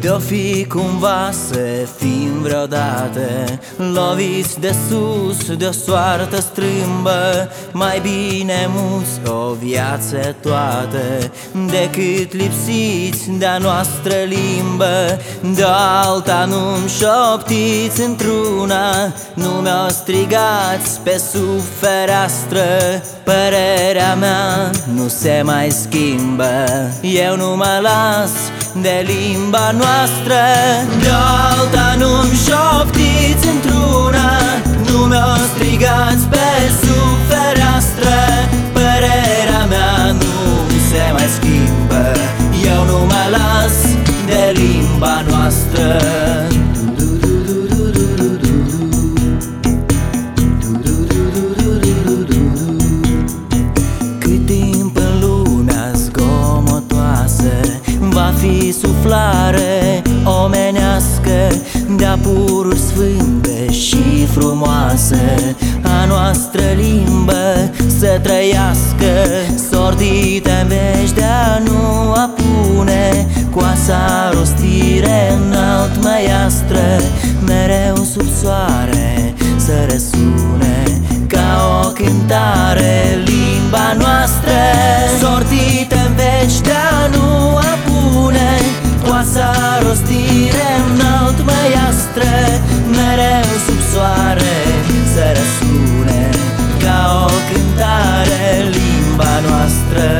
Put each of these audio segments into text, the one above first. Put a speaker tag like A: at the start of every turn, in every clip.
A: De-o fi cumva să fim vreodată loviți de sus de o soartă strâmbă, mai bine muți o viață toată decât lipsiți de-a noastră limbă. De alta nu-mi șoptiți într-una, nu mi-o strigați pe sub fereastră. Părerea mea nu se mai schimbă, eu nu mă las de limba noastră. De alta nu-mi șoptiți într-una, nu mi-o strigați pe sub fereastră. Părerea mea nu se mai schimbă, eu nu mă las de limba noastră. Cât timp în lumea zgomotoasă va fi suflare omenească de-a pururi sfânte și frumoase, a noastră limbă să trăiască. Sortită-n veci de-a nu apune coasa rostire înalt măiastră, mereu sub soare să răsune ca o cântare limba noastră. Sortită-n veci de-a nu apune coasa rostire înalt măiastră, mereu sub soare să răsune ca o cântare limba noastră.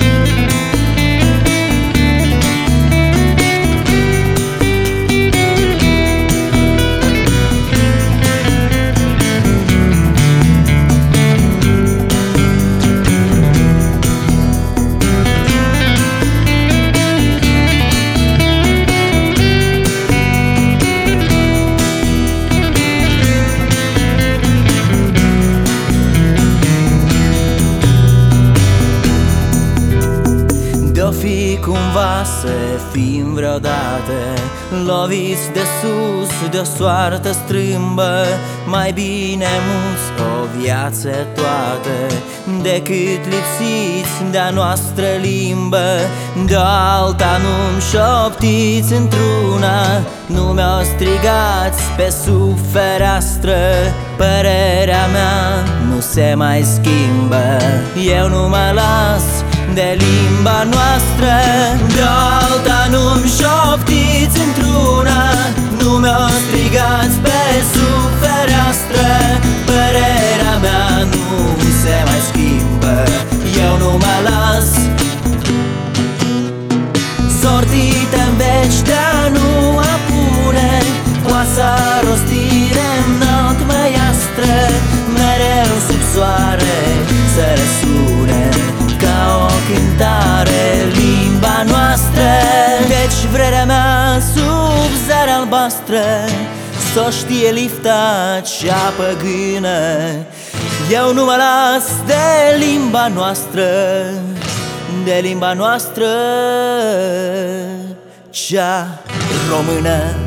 A: De-o fi cumva să fim vreodată loviți de sus de o soartă strâmbă, mai bine muți o viață toată decât lipsiți de-a noastră limbă. De alta nu-mi șoptiți într-una, nu mi-o strigați pe sub fereastră. Părerea mea nu se mai schimbă, eu nu mă las de limba noastră. De alta nu-mi șoptiți într-una, nu mi-o strigați pe sub fereastră. Părerea mea nu se mai schimbă, eu nu mă las. Sortită-n veci de-a nu apune coasa rostire înalt măiastră, mereu sub soare să răsune ca o cântare limba noastră. Deci vrerea mea sub zarea albastră s-o știe lifta cea păgână, eu nu mă las de limba noastră, de limba noastră cea română.